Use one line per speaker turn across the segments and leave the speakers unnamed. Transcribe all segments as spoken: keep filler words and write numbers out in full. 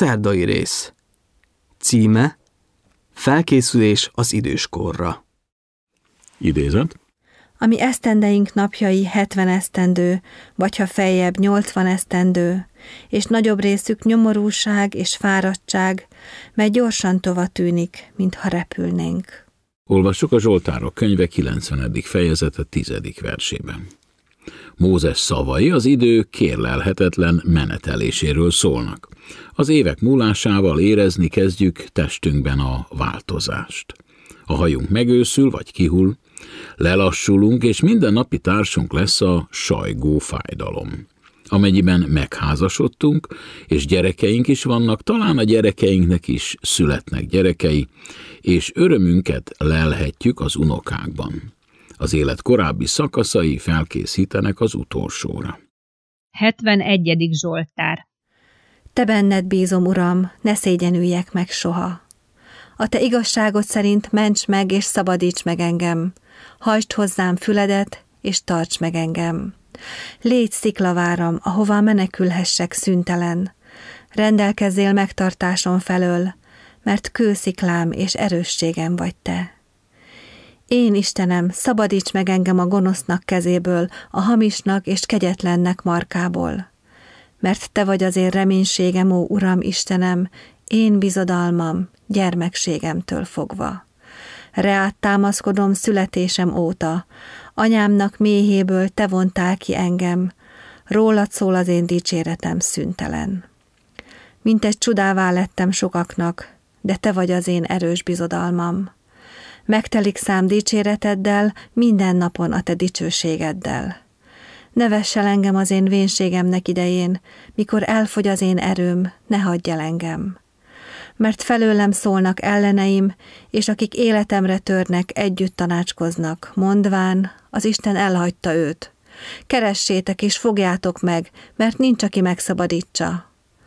Szerdai rész. Címe: Felkészülés az időskorra.
Idézet.
Ami esztendeink napjai hetven esztendő, vagy ha feljebb nyolcvan esztendő, és nagyobb részük nyomorúság és fáradtság, mely gyorsan tova tűnik, mintha repülnénk.
Olvassuk a Zsoltárok könyve kilencvenedik fejezete tizedik versében. Mózes szavai az idő kérlelhetetlen meneteléséről szólnak. Az évek múlásával érezni kezdjük testünkben a változást. A hajunk megőszül vagy kihull, lelassulunk, és mindennapi társunk lesz a sajgó fájdalom. Amennyiben megházasodtunk, és gyerekeink is vannak, talán a gyerekeinknek is születnek gyerekei, és örömünket lelhetjük az unokákban. Az élet korábbi szakaszai felkészítenek az utolsóra.
hetvenegyedik Zsoltár.
Te benned bízom, Uram, ne szégyenüljek meg soha. A te igazságod szerint ments meg és szabadíts meg engem. Hajtsd hozzám füledet, és tarts meg engem. Légy sziklaváram, ahová menekülhessek szüntelen. Rendelkezzél megtartásom felől, mert kősziklám és erősségem vagy te. Én, Istenem, szabadíts meg engem a gonosznak kezéből, a hamisnak és kegyetlennek markából. Mert te vagy az én reménységem, ó Uram, Istenem, én bizodalmam, gyermekségemtől fogva. Reád támaszkodom születésem óta, anyámnak méhéből te vontál ki engem, rólad szól az én dicséretem szüntelen. Mint egy csodává lettem sokaknak, de te vagy az én erős bizodalmam. Megtelik szám dicséreteddel, minden napon a te dicsőségeddel. Ne vess el engem az én vénségemnek idején, mikor elfogy az én erőm, ne hagyj el engem. Mert felőlem szólnak elleneim, és akik életemre törnek, együtt tanácskoznak, mondván, az Isten elhagyta őt. Keressétek és fogjátok meg, mert nincs, aki megszabadítsa.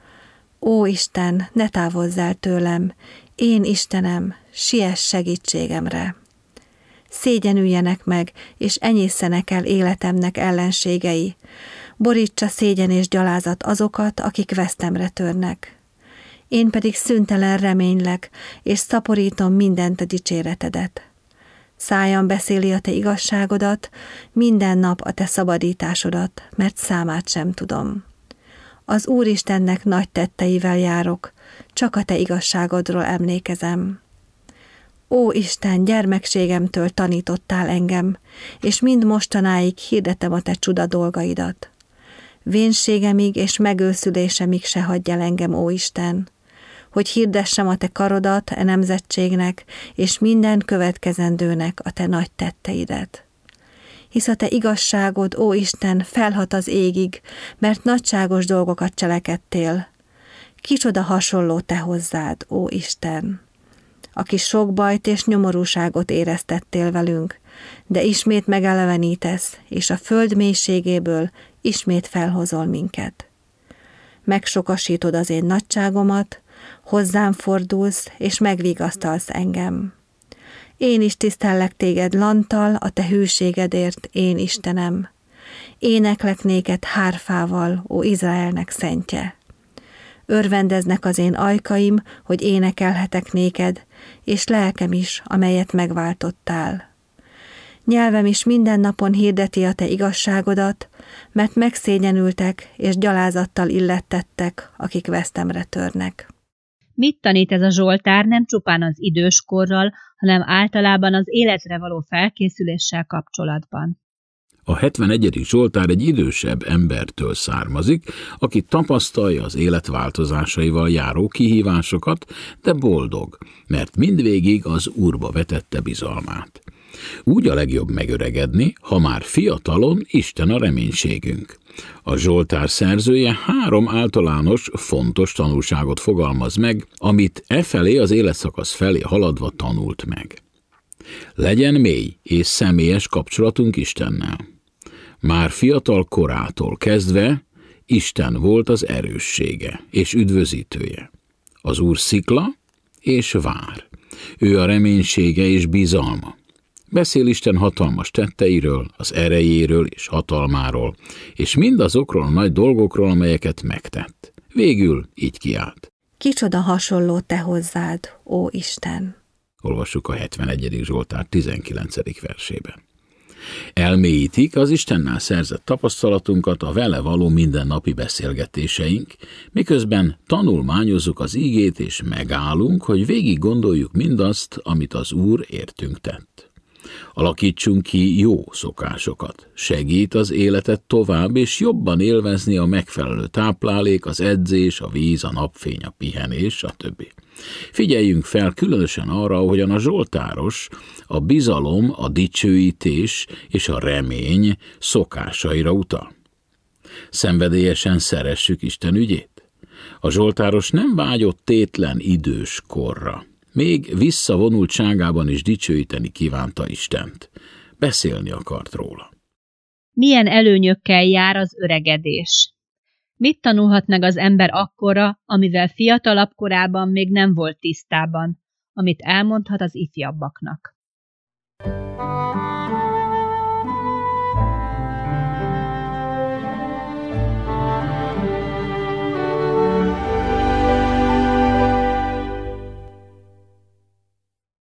Ó Isten, ne távozz el tőlem, én Istenem, siess segítségemre. Szégyenüljenek meg, és enyészenek el életemnek ellenségei. Borítsa szégyen és gyalázat azokat, akik vesztemre törnek. Én pedig szüntelen reménylek, és szaporítom mindent a dicséretedet. Szájam beszéli a te igazságodat, minden nap a te szabadításodat, mert számát sem tudom. Az Úristennek nagy tetteivel járok, csak a te igazságodról emlékezem. Ó Isten, gyermekségemtől tanítottál engem, és mind mostanáig hirdetem a te csuda dolgaidat. Vénségemig és megőszülésemig se hagyj el engem, ó Isten, hogy hirdessem a te karodat a nemzetségnek, és minden következendőnek a te nagy tetteidet. Hisz a te igazságod, ó Isten, felhat az égig, mert nagyságos dolgokat cselekedtél. Kicsoda hasonló te hozzád, ó Isten, aki sok bajt és nyomorúságot éreztettél velünk, de ismét megelevenítesz, és a föld mélységéből ismét felhozol minket. Megsokasítod az én nagyságomat, hozzám fordulsz, és megvigasztalsz engem. Én is tisztellek téged lanttal, a te hűségedért, én Istenem. Éneklek néked hárfával, ó Izraelnek szentje. Örvendeznek az én ajkaim, hogy énekelhetek néked, és lelkem is, amelyet megváltottál. Nyelvem is minden napon hirdeti a te igazságodat, mert megszégyenültek és gyalázattal illettettek, akik vesztemre törnek.
Mit tanít ez a Zsoltár nem csupán az időskorral, hanem általában az életre való felkészüléssel kapcsolatban?
A hetvenegyedik Zsoltár egy idősebb embertől származik, aki tapasztalja az élet változásaival járó kihívásokat, de boldog, mert mindvégig az Úrba vetette bizalmát. Úgy a legjobb megöregedni, ha már fiatalon Isten a reménységünk. A Zsoltár szerzője három általános, fontos tanulságot fogalmaz meg, amit e felé az életszakasz felé haladva tanult meg. Legyen mély és személyes kapcsolatunk Istennel. Már fiatal korától kezdve Isten volt az erőssége és üdvözítője. Az Úr szikla és vár. Ő a reménysége és bizalma. Beszél Isten hatalmas tetteiről, az erejéről és hatalmáról, és mindazokról a nagy dolgokról, amelyeket megtett. Végül így kiált.
Kicsoda hasonló te hozzád, ó Isten?
Olvassuk a hetvenegyedik Zsoltár tizenkilencedik versében. Elmélyítik az Istennel szerzett tapasztalatunkat a vele való mindennapi beszélgetéseink, miközben tanulmányozzuk az ígét és megállunk, hogy végig gondoljuk mindazt, amit az Úr értünk tett. Alakítsunk ki jó szokásokat, segít az életet tovább és jobban élvezni a megfelelő táplálék, az edzés, a víz, a napfény, a pihenés, stb. Figyeljünk fel különösen arra, ahogyan a zsoltáros a bizalom, a dicsőítés és a remény szokásaira utal. Szenvedélyesen szeressük Isten ügyét. A zsoltáros nem vágyott tétlen idős korra. Még visszavonultságában is dicsőíteni kívánta Istent. Beszélni akart róla.
Milyen előnyökkel jár az öregedés? Mit tanulhat meg az ember akkora, amivel fiatalabb korában még nem volt tisztában, amit elmondhat az ifjabbaknak?